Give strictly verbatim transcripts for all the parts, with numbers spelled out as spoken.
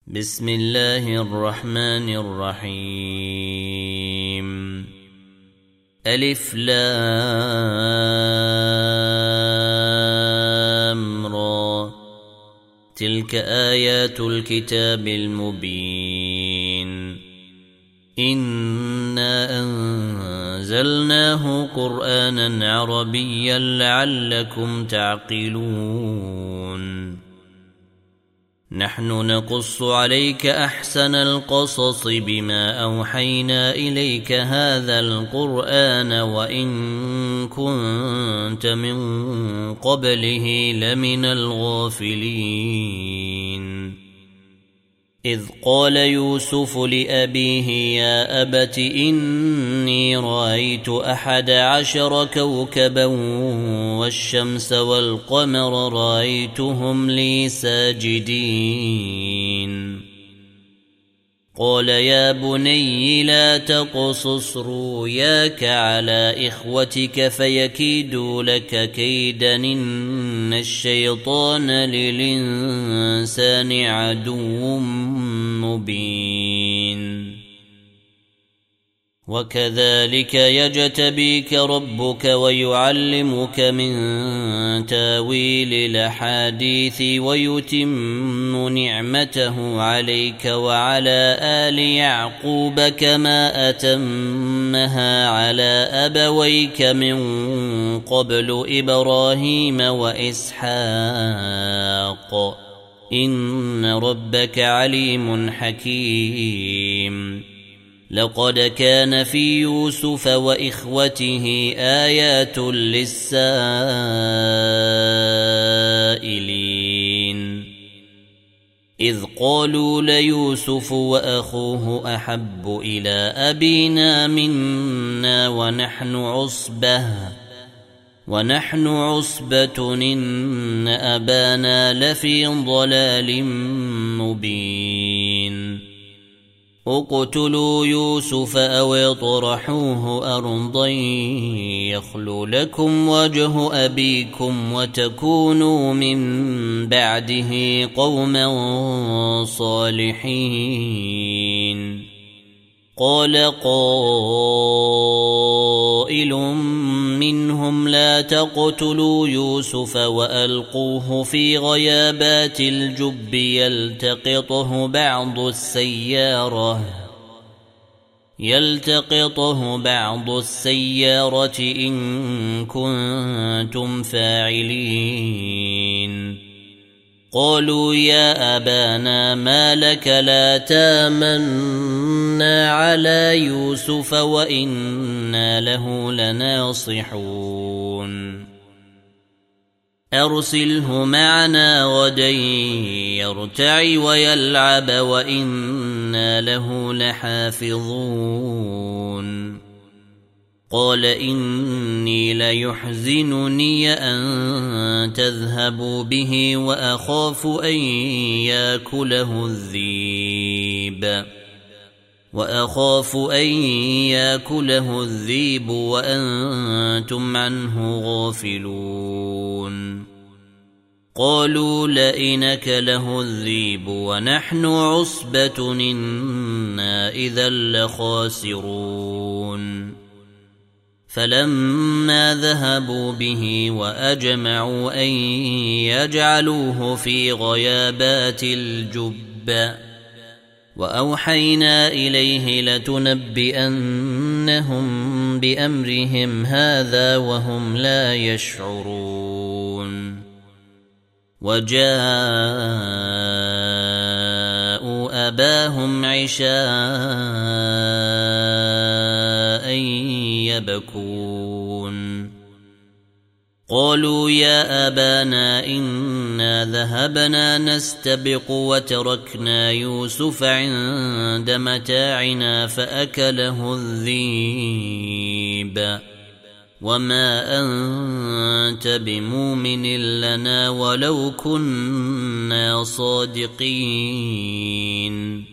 بسم الله الرحمن الرحيم. ألف لام را، تلك آيات الكتاب المبين. إنا أنزلناه قرآنا عربيا لعلكم تعقلون. نحن نقص عليك أحسن القصص بما أوحينا إليك هذا القرآن وإن كنت من قبله لمن الغافلين. إذ قال يوسف لأبيه يا أبت إني رأيت أحد عشر كوكبا والشمس والقمر رأيتهم لي ساجدين. قال يا بني لا تقصص رؤياك على إخوتك فيكيدوا لك كيدا إن الشيطان للإنسان عدو مبين. وكذلك يجتبيك ربك ويعلمك من تاويل الأحاديث ويتم نعمته عليك وعلى آل يعقوب كما أتمها على أبويك من قبل إبراهيم وإسحاق إن ربك عليم حكيم. لقد كان في يوسف وإخوته آيات للسائلين إذ قالوا ليوسف وأخوه أحب إلى أبينا منا ونحن عصبة ونحن عصبة إن أبانا لفي ضلال مبين. اقتلوا يوسف أو اطرحوه أرضا يخل لكم وجه أبيكم وتكونوا من بعده قوما صالحين. قال قائل منهم لا تقتلوا يوسف وألقوه في غيابات الجب يلتقطه بعض السيارة يلتقطه بعض السيارة إن كنتم فاعلين. قالوا يا أبانا ما لك لا تامنا على يوسف وإنا له لناصحون. أرسله معنا غدا يرتع ويلعب وإنا له لحافظون. قال إني ليحزنني أن تذهبوا به وأخاف أن يأكله الذئب وأخاف أن يأكله الذئب وأنتم عنه غافلون. قالوا لئن أكله الذئب ونحن عصبة إنا إذا لخاسرون. فلما ذهبوا به وأجمعوا أن يجعلوه في غيابات الجب وأوحينا إليه لتنبئنهم بأمرهم هذا وهم لا يشعرون. وجاءوا أباهم عشاء يبكون. قالوا يا أبانا إنا ذهبنا نستبق وتركنا يوسف عند متاعنا فأكله الذئب وما أنت بمؤمن لنا ولو كنا صادقين.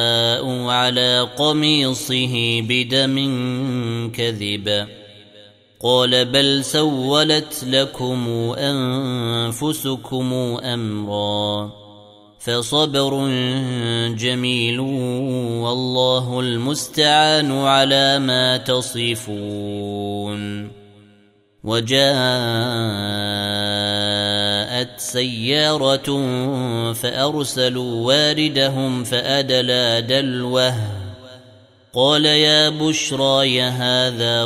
وجاءوا على قميصه بدم كذب قال بل سولت لكم أنفسكم أمرا فصبر جميل والله المستعان على ما تصفون. وجاءت سيارة فأرسلوا واردهم فأدلى دلوه قال يا بشرى هذا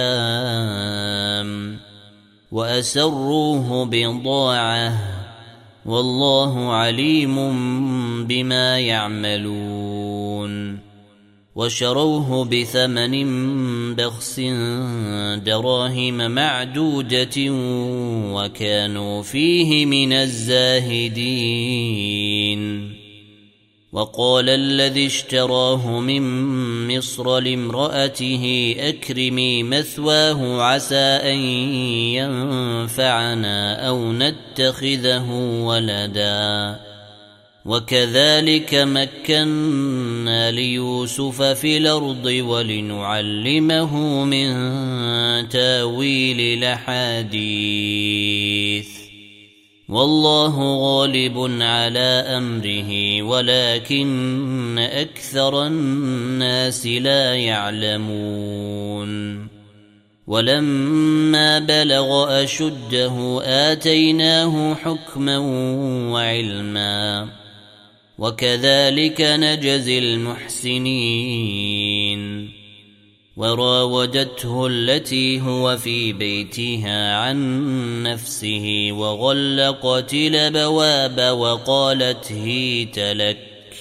غلام وأسروه بضاعة والله عليم بما يعملون. وشروه بثمن بخس دراهم معدودة وكانوا فيه من الزاهدين. وقال الذي اشتراه من مصر لامرأته أكرمي مثواه عسى أن ينفعنا أو نتخذه ولدا وكذلك مكنا ليوسف في الأرض ولنعلمه من تاويل الأحاديث والله غالب على أمره ولكن أكثر الناس لا يعلمون. ولما بلغ أشده آتيناه حكما وعلما وكذلك نجزي المحسنين. وراودته التي هو في بيتها عن نفسه وغلقت الأبواب وقالت هيت لك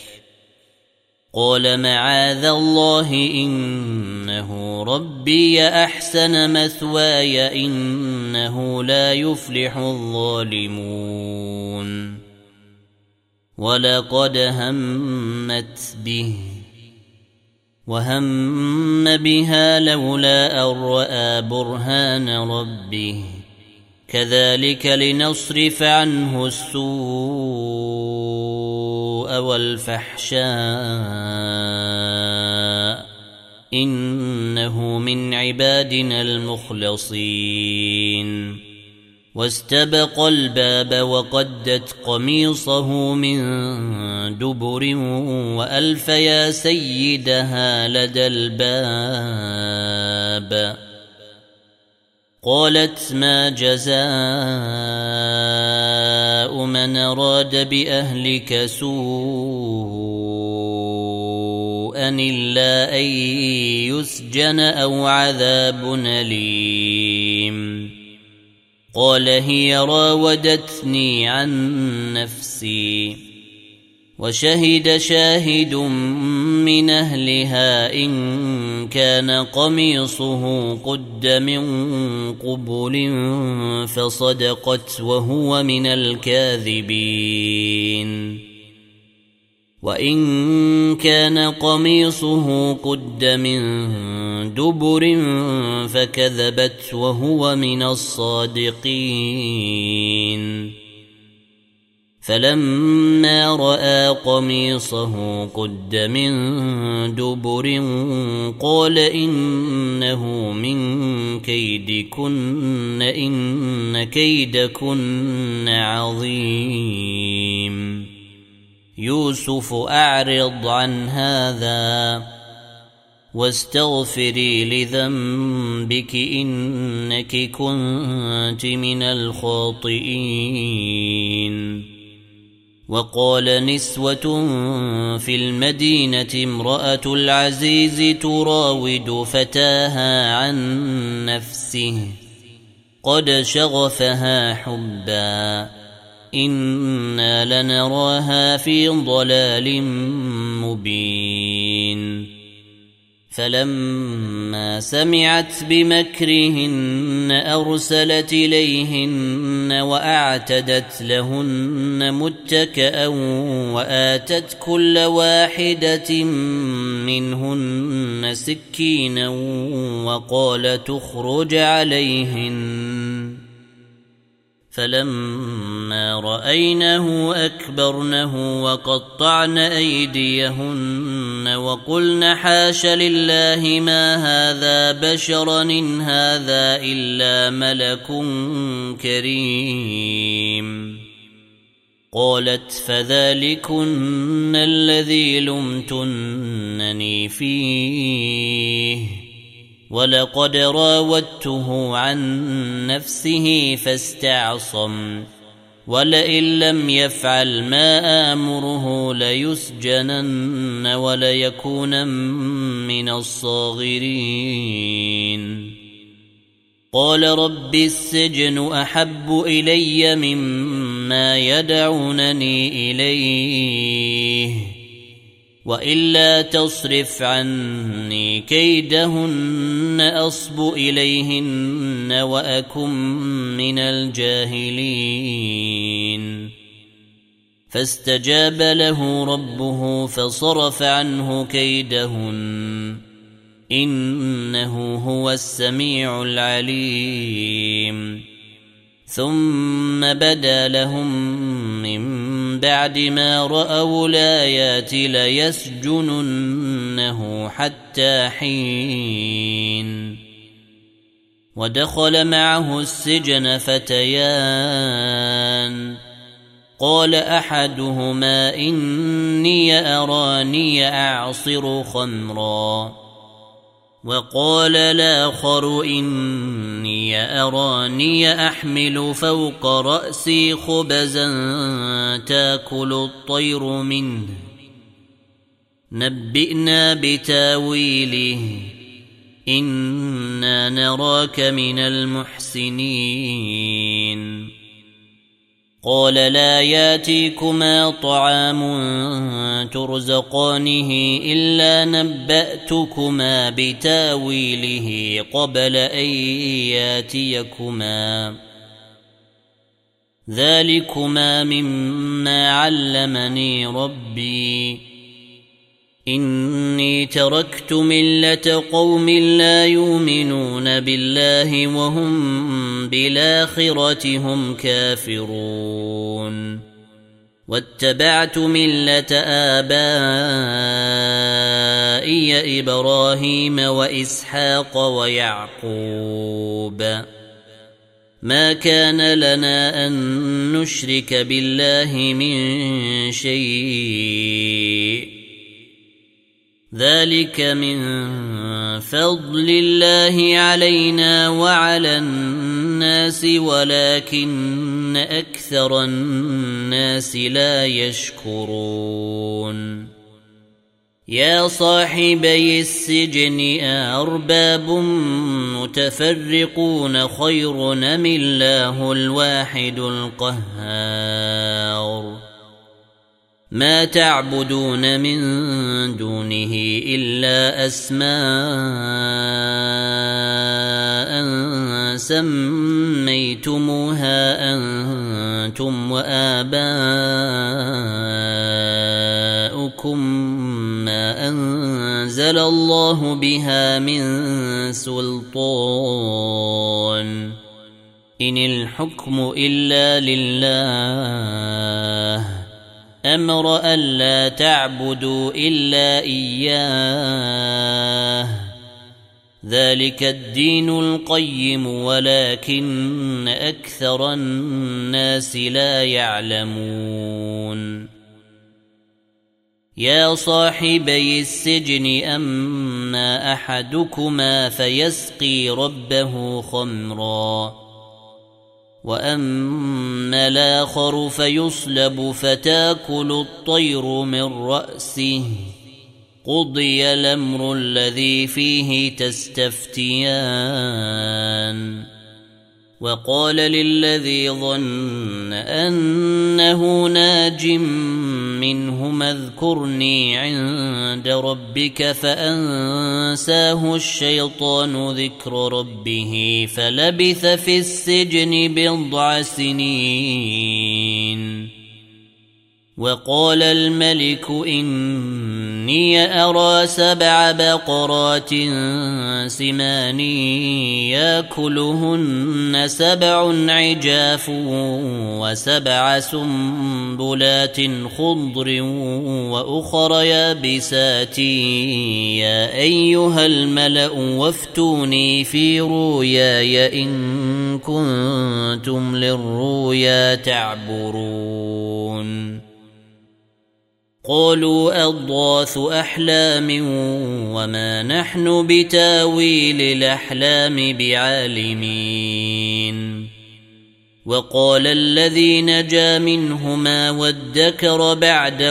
قال معاذ الله إنه ربي أحسن مثواي إنه لا يفلح الظالمون. ولقد همت به وهم بها لولا أن رأى برهان ربه كذلك لنصرف عنه السوء والفحشاء إنه من عبادنا المخلصين. واستبق الباب وقدت قميصه من دبر وألف يا سيدها لدى الباب قالت ما جزاء من أراد بأهلك سوءا إلا أن يسجن أو عذاب أليم. قال هي راودتني عن نفسي وشهد شاهد من أهلها إن كان قميصه قد من قبل فصدقت وهو من الكاذبين وإن كان قميصه قد من دبر فكذبت وهو من الصادقين. فلما رأى قميصه قد من دبر قال إنه من كيدكن إن كيدكن عظيم. يوسف أعرض عن هذا واستغفري لذنبك إنك كنت من الخاطئين. وقال نسوة في المدينة امرأة العزيز تراود فتاها عن نفسه قد شغفها حبا إنا لنراها في ضلال مبين. فلما سمعت بمكرهن أرسلت إليهن وأعتدت لهن متكأ وآتت كل واحدة منهن سكينا وقال تخرج عليهن. فلما رأينه أكبرنه وقطعن أيديهن وقلن حاش لله ما هذا بشرا إن هذا إلا ملك كريم قالت فذلكن الذي لمتنني فيه ولقد راودته عن نفسه فاستعصم ولئن لم يفعل ما آمره ليسجنن وليكون من الصاغرين قال رب السجن أحب إلي مما يدعونني إليه وإلا تصرف عني كيدهن أصب إليهن وأكن من الجاهلين فاستجاب له ربه فصرف عنه كيدهن إنه هو السميع العليم ثم بدا لهم من بعد ما رأوا الآيات ليسجننه حتى حين ودخل معه السجن فتيان قال أحدهما إني أراني أعصر خمرا وقال الآخر إني أراني أحمل فوق رأسي خبزا تأكل الطير منه نبئنا بتاويله إنا نراك من المحسنين قال لا ياتيكما طعام ترزقانه إلا نبأتكما بتاويله قبل أن ياتيكما ذلكما مما علمني ربي إني تركت ملة قوم لا يؤمنون بالله وهم بالآخرة هم كافرون واتبعت ملة آبائي إبراهيم وإسحاق ويعقوب ما كان لنا أن نشرك بالله من شيء ذلك من فضل الله علينا وعلى الناس ولكن أكثر الناس لا يشكرون يا صاحبي السجن أأرباب متفرقون خير أم الله الواحد القهار ما تعبدون من دونه إلا أسماء سميتموها أنتم وآباؤكم ما أنزل الله بها من سلطان إن الحكم إلا لله أمر ألا تعبدوا إلا إياه ذلك الدين القيم ولكن أكثر الناس لا يعلمون يا صاحبي السجن أما أحدكما فيسقي ربه خمرا وأما الآخر فيصلب فتاكل الطير من رأسه قضي الأمر الذي فيه تستفتيان وقال للذي ظن أنه ناج منهما اذكرني عند ربك فأنساه الشيطان ذكر ربه فلبث في السجن بضع سنين وقال الملك إني أرى سبع بقرات سمان يأكلهن سبع عجاف وسبع سنبلات خضر وأخر يابسات يا أيها الملأ وافتوني في رؤياي إن كنتم للرؤيا تعبرون قالوا أضغاث أحلام وما نحن بتاويل الأحلام بعالمين وقال الذي نجا منهما وادكر بعد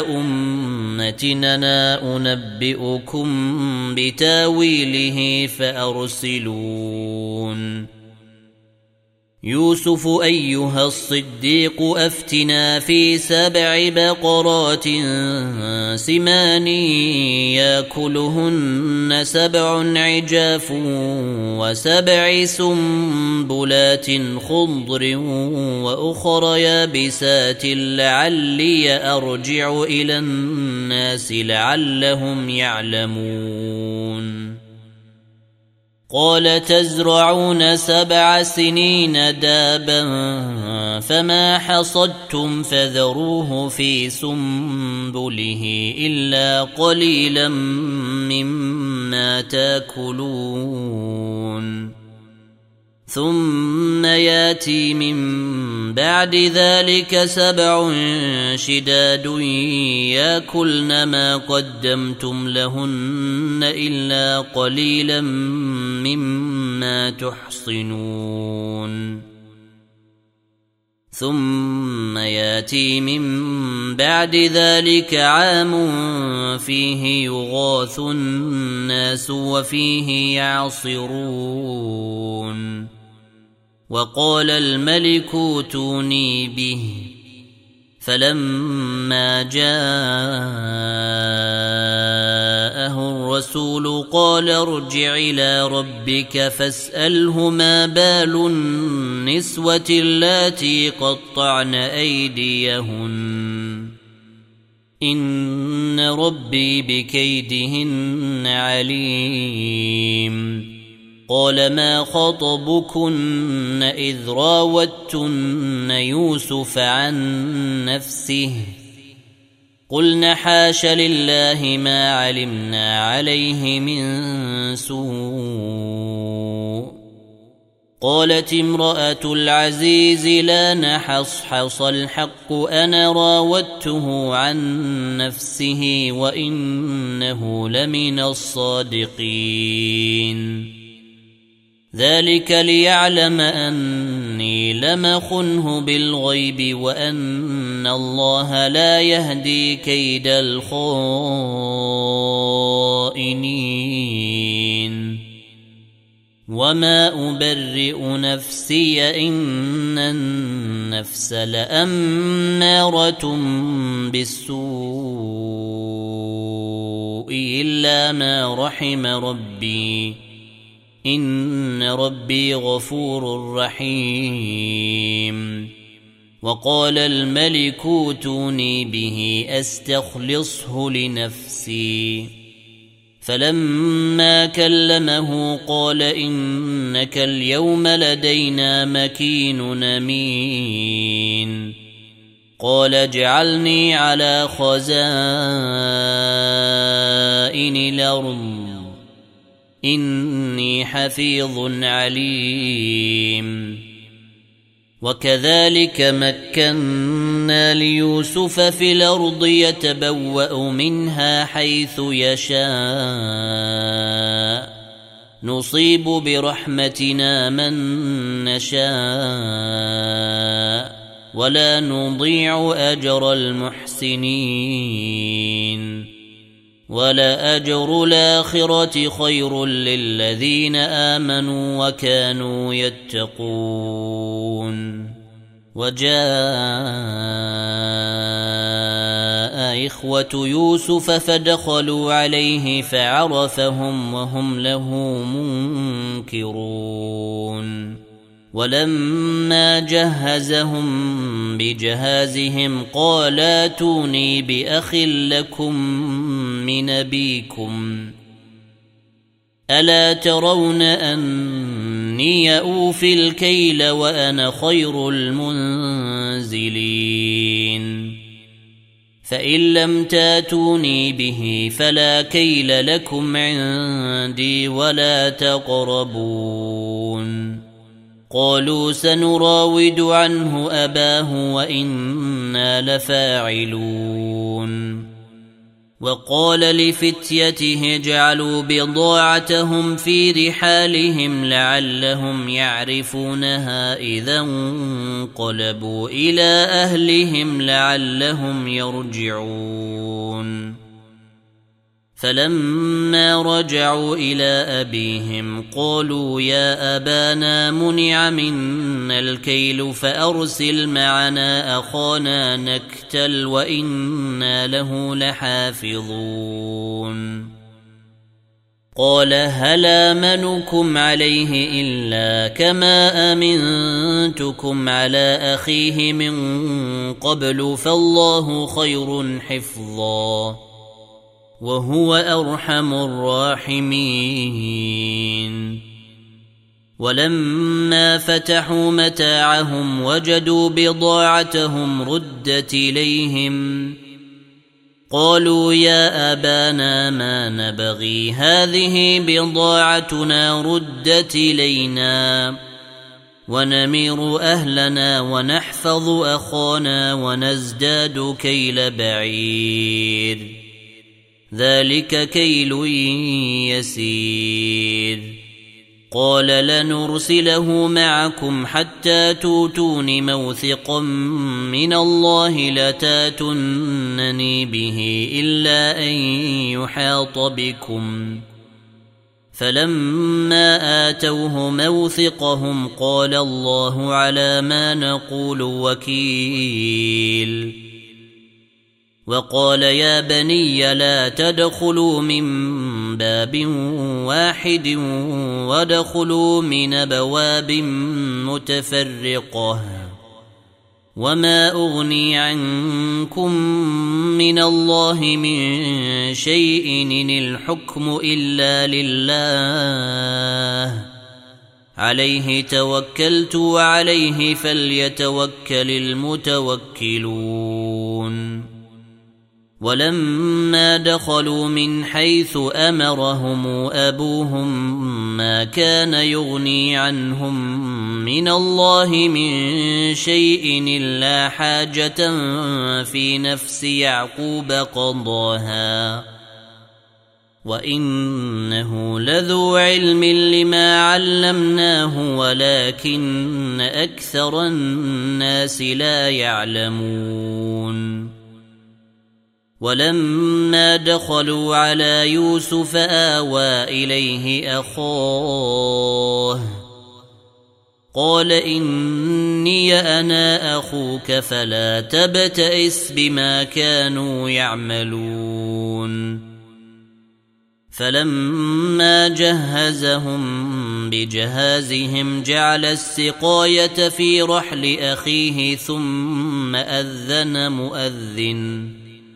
أمتنا أنبئكم بتاويله فأرسلون يوسف أيها الصديق أفتنا في سبع بقرات سمان يأكلهن سبع عجاف وسبع سنبلات خضر وأخر يابسات لعلي أرجع إلى الناس لعلهم يعلمون قال تزرعون سبع سنين دابا فما حصدتم فذروه في سنبله إلا قليلا مما تاكلون ثم ياتي من بعد ذلك سبع شداد ياكلن ما قدمتم لهن إلا قليلا مما تحصنون ثم ياتي من بعد ذلك عام فيه يغاث الناس وفيه يعصرون وقال الملك ائتوني به فلما جاءه الرسول قال ارجع إلى ربك فاسأله ما بال النسوة اللاتي قطعن أيديهن إن ربي بكيدهن عليم قال ما خطبكن إذ راوتن يوسف عن نفسه قلن حاش لله ما علمنا عليه من سوء قالت امرأة العزيز لا نحصحص الحق أنا راودته عن نفسه وإنه لمن الصادقين ذلك ليعلم أني لم أخنه بالغيب وأن الله لا يهدي كيد الخائنين وما أبرئ نفسي إن النفس لأمارة بالسوء إلا ما رحم ربي إن ربي غفور رحيم وقال الملك ائتوني به أستخلصه لنفسي فلما كلمه قال إنك اليوم لدينا مكين أمين قال اجعلني على خزائن الأرض إني حفيظ عليم وكذلك مكنا ليوسف في الأرض يتبوأ منها حيث يشاء نصيب برحمتنا من نشاء ولا نضيع أجر المحسنين ولا أجر الآخرة خير للذين آمنوا وكانوا يتقون وجاء إخوة يوسف فدخلوا عليه فعرفهم وهم له منكرون ولما جهزهم بجهازهم قال ائتوني بأخ لكم من أبيكم ألا ترون أني أوفي الكيل وأنا خير المنزلين فإن لم تاتوني به فلا كيل لكم عندي ولا تقربون قالوا سنراود عنه أباه وإنا لفاعلون وقال لفتيته اجعلوا بضاعتهم في رحالهم لعلهم يعرفونها إذا انقلبوا إلى أهلهم لعلهم يرجعون فلما رجعوا إلى أبيهم قالوا يا أبانا منع منا الكيل فأرسل معنا أخانا نكتل وإنا له لحافظون قال هل آمنكم عليه إلا كما أمنتكم على أخيه من قبل فالله خير حفظا وهو أرحم الراحمين ولما فتحوا متاعهم وجدوا بضاعتهم ردت إليهم قالوا يا أبانا ما نبغي هذه بضاعتنا ردت إلينا ونمير أهلنا ونحفظ أخانا ونزداد كيل بعير ذلك كيل يسير قال لنرسله معكم حتى توتون موثقا من الله لتاتونني به إلا أن يحاط بكم فلما آتوه موثقهم قال الله على ما نقول وكيل وقال يا بني لا تدخلوا من باب واحد وادخلوا من أبواب متفرقة وما أغني عنكم من الله من شيء إن الحكم إلا لله عليه توكلت وعليه فليتوكل المتوكلون ولما دخلوا من حيث أمرهم أبوهم ما كان يغني عنهم من الله من شيء إلا حاجة في نفس يعقوب قضاها وإنه لذو علم لما علمناه ولكن أكثر الناس لا يعلمون ولما دخلوا على يوسف آوى إليه أخاه قال إني أنا أخوك فلا تبتئس بما كانوا يعملون فلما جهزهم بجهازهم جعل السقاية في رحل أخيه ثم أذن مؤذن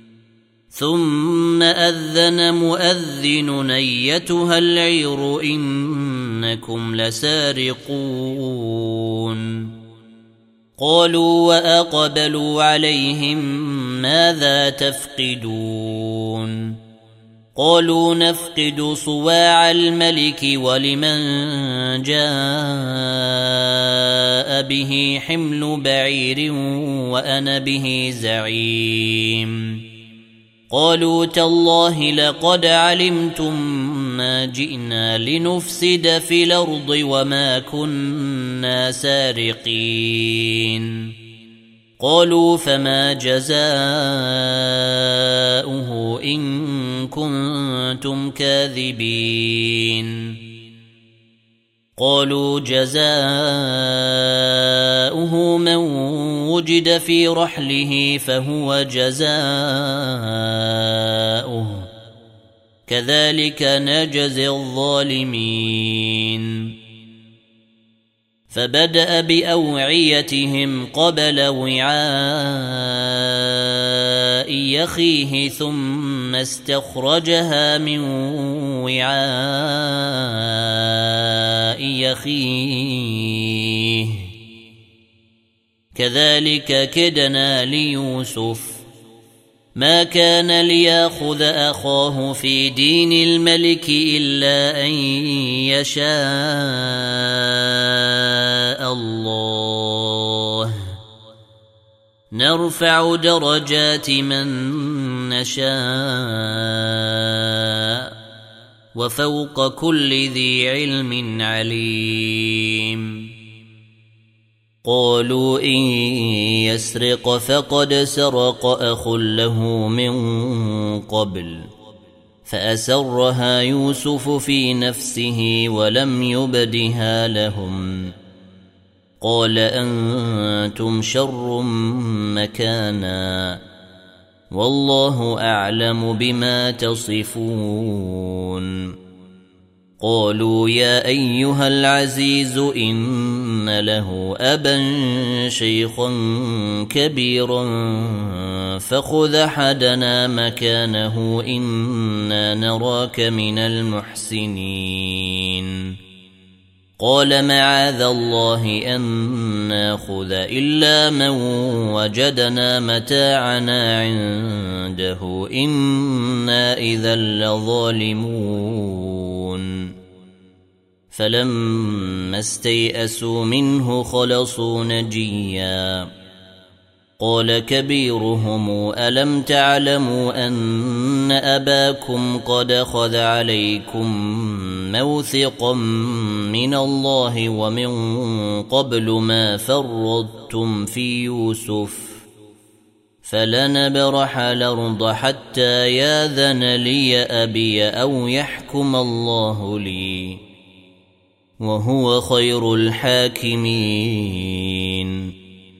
ثم أذن مؤذن أيتها العير إنكم لسارقون قالوا وأقبلوا عليهم ماذا تفقدون قالوا نفقد صواع الملك ولمن جاء به حمل بعير وأنا به زعيم قالوا تالله لقد علمتم ما جئنا لنفسد في الأرض وما كنا سارقين قالوا فما جزاؤه إن كنتم كاذبين قالوا جزاؤه من وجد في رحله فهو جزاؤه كذلك نجزي الظالمين فبدأ بأوعيتهم قبل وعاء أخيه ثم استخرجها من وعاء أخيه كذلك كدنا ليوسف ما كان ليأخذ أخاه في دين الملك إلا أن يشاء الله نرفع درجات من نشاء وفوق كل ذي علم عليم قالوا إن يسرق فقد سرق أخ له من قبل فأسرها يوسف في نفسه ولم يبدها لهم قال أنتم شر مكانا والله أعلم بما تصفون قالوا يا أيها العزيز إن له أبا شيخا كبيرا فخذ أحدنا مكانه إنا نراك من المحسنين قال معاذ الله أن ناخذ إلا من وجدنا متاعنا عنده إنا إذا لظالمون فلما استيئسوا منه خلصوا نجيا قال كبيرهم ألم تعلموا أن أباكم قد أخذ عليكم موثقا من الله ومن قبل ما فرطتم في يوسف فلنبرح الأرض حتى ياذن لي أبي أو يحكم الله لي وهو خير الحاكمين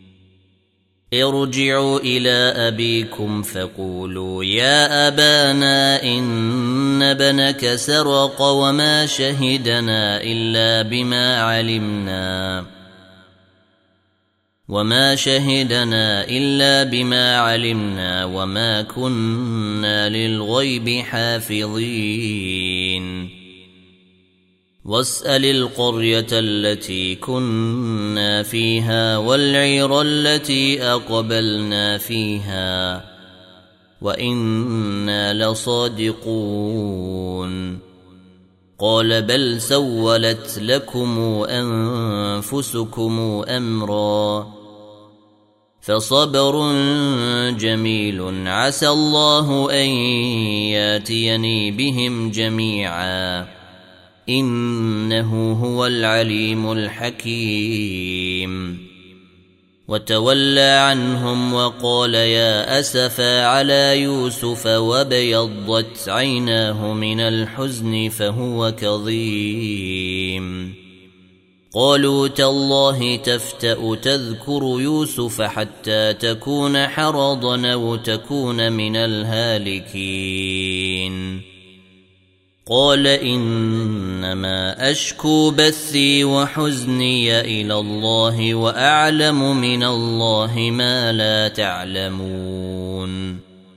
ارجعوا إلى أبيكم فقولوا يا أبانا إن ابنك سرق وما شهدنا إلا بما علمنا وما شهدنا إلا بما علمنا وما كنا للغيب حافظين واسأل القرية التي كنا فيها والعير التي أقبلنا فيها وإنا لصادقون قال بل سولت لكم أنفسكم أمرا فصبر جميل عسى الله أن ياتيني بهم جميعا إنه هو العليم الحكيم وتولى عنهم وقال يا أسفا على يوسف وابيضت عيناه من الحزن فهو كظيم قالوا تالله تفتأ تذكر يوسف حتى تكون حرضا أو تكون من الهالكين قال إنما أشكو بثي وحزني إلى الله وأعلم من الله ما لا تعلمون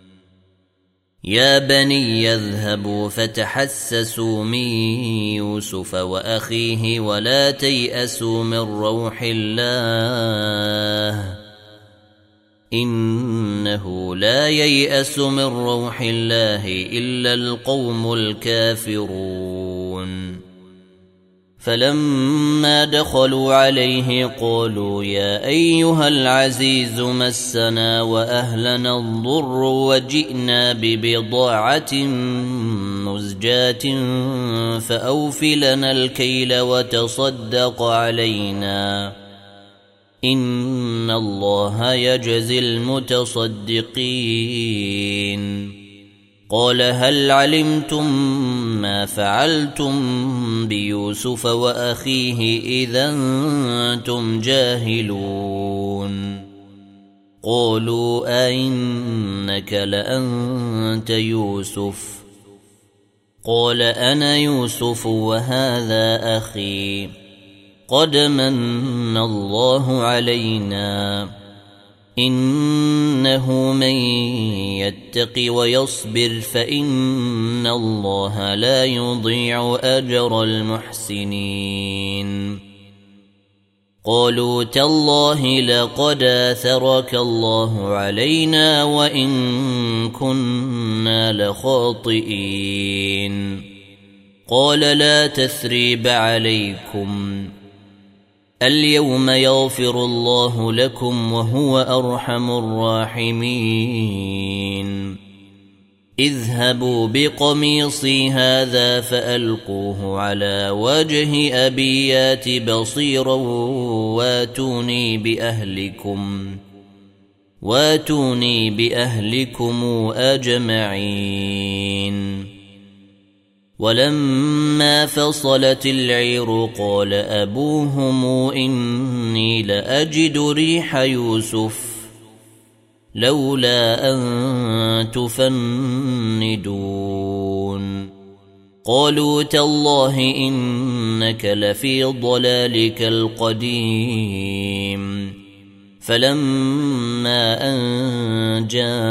يا بني يذهبوا فتحسسوا من يوسف وأخيه ولا تيأسوا من روح الله إنه لا ييأس من روح الله إلا القوم الكافرون فلما دخلوا عليه قالوا يا أيها العزيز مسنا وأهلنا الضر وجئنا ببضاعة مزجاة فأوف لنا الكيل وتصدق علينا إن الله يجزي المتصدقين قال هل علمتم ما فعلتم بيوسف وأخيه إذا أنتم جاهلون قالوا أئنك لأنت يوسف قال أنا يوسف وهذا أخي قد من الله علينا إنه من يتق ويصبر فإن الله لا يضيع أجر المحسنين قالوا تالله لقد آثرك الله علينا وإن كنا لخاطئين قال لا تثريب عليكم اليوم يغفر الله لكم وهو أرحم الراحمين اذهبوا بقميصي هذا فألقوه على وجه أبي يات بصيرا واتوني بأهلكم واتوني بأهلكم أجمعين ولما فصلت العير قال أبوهم إني لأجد ريح يوسف لولا أن تفندون قالوا تالله إنك لفي ضلالك القديم فلما أن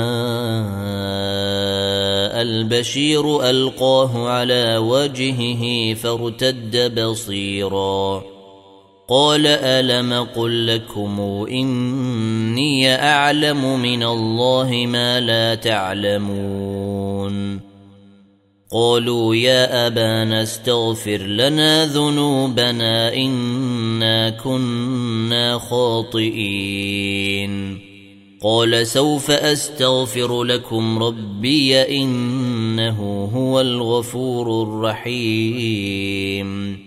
جاء البشير ألقاه على وجهه فارتد بصيرا قال ألم قل لكم إني أعلم من الله ما لا تعلمون قالوا يا أبانا استغفر لنا ذنوبنا إنا كنا خاطئين قال سوف أستغفر لكم ربي إنه هو الغفور الرحيم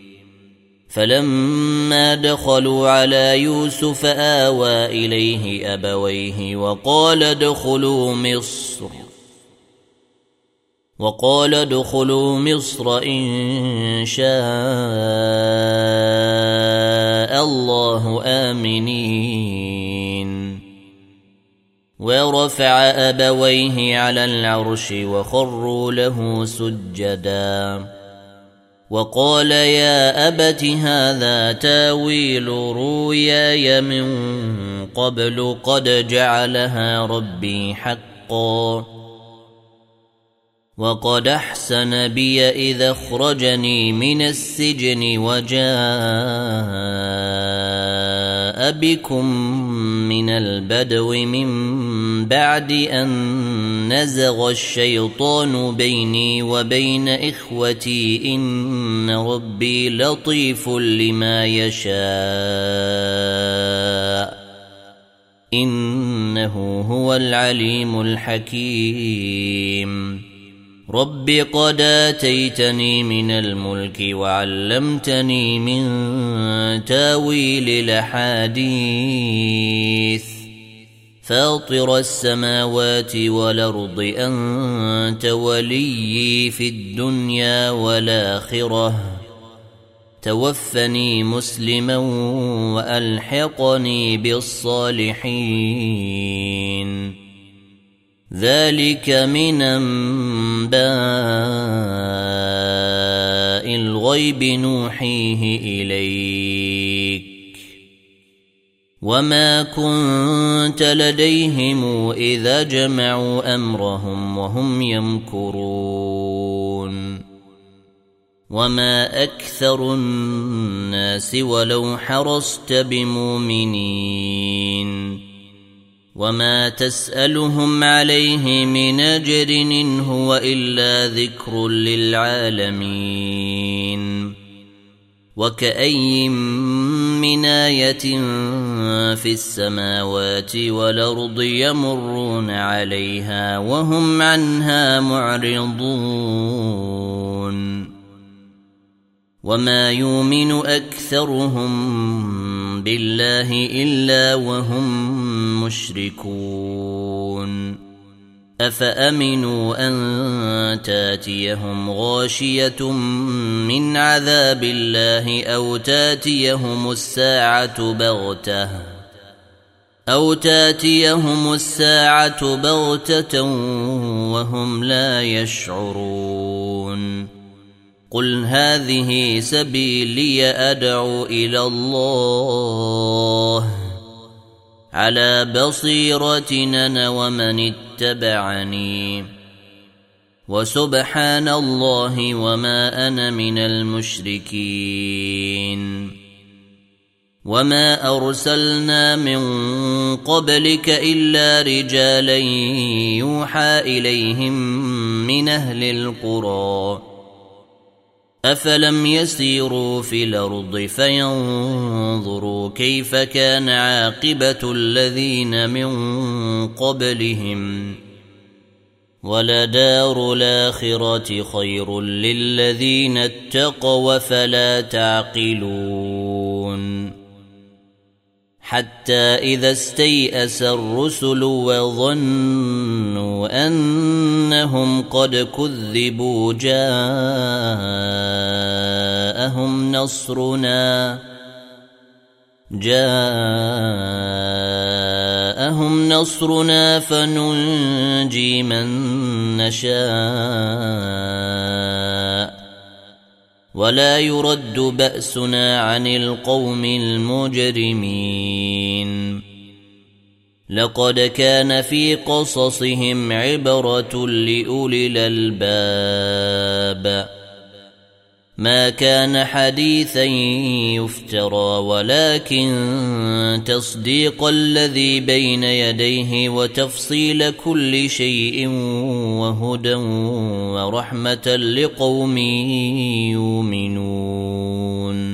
فلما دخلوا على يوسف آوى إليه أبويه وقال ادخلوا مصر وقال ادخلوا مصر إن شاء الله آمنين ورفع أبويه على العرش وخروا له سجدا وقال يا أبت هذا تاويل رؤياي من قبل قد جعلها ربي حقا وقد أحسن بي إذا أخرجني من السجن وجاء بكم من البدو من بعد أن نزغ الشيطان بيني وبين إخوتي إن ربي لطيف لما يشاء إنه هو العليم الحكيم رب قد آتيتني من الملك وعلمتني من تاويل الأحاديث فاطر السماوات والأرض أنت وليي في الدنيا والآخرة توفني مسلما وألحقني بالصالحين ذلك من أنباء الغيب نوحيه إليك وما كنت لديهم إذا جمعوا أمرهم وهم يمكرون وما أكثر الناس ولو حرصت بمؤمنين وما تسألهم عليه من أجر إن هو إلا ذكر للعالمين وكأي من آية في السماوات والأرض يمرون عليها وهم عنها معرضون وما يؤمن أكثرهم بالله إلا وهم مشركون أفأمنوا أن تاتيهم غاشية من عذاب الله أو تاتيهم الساعة بغتة أو تاتيهم الساعة بغتة وهم لا يشعرون قل هذه سبيلي أدعو إلى الله على بصيرة أنا ومن اتبعني وسبحان الله وما أنا من المشركين. وما أرسلنا من قبلك إلا رجالا يوحى إليهم من أهل القرى أفلم يسيروا في الأرض فينظروا كيف كان عاقبة الذين من قبلهم ولدار الآخرة خير للذين اتقوا فلا تعقلون. حتى إذا استيأس الرسل وظنوا أنهم قد كذبوا جاءهم نصرنا جاءهم نصرنا فننجي من نشاء ولا يرد بأسنا عن القوم المجرمين. لقد كان في قصصهم عبرة لأولي الألباب ما كان حديثا يفترى ولكن تصديق الذي بين يديه وتفصيل كل شيء وهدى ورحمة لقوم يؤمنون.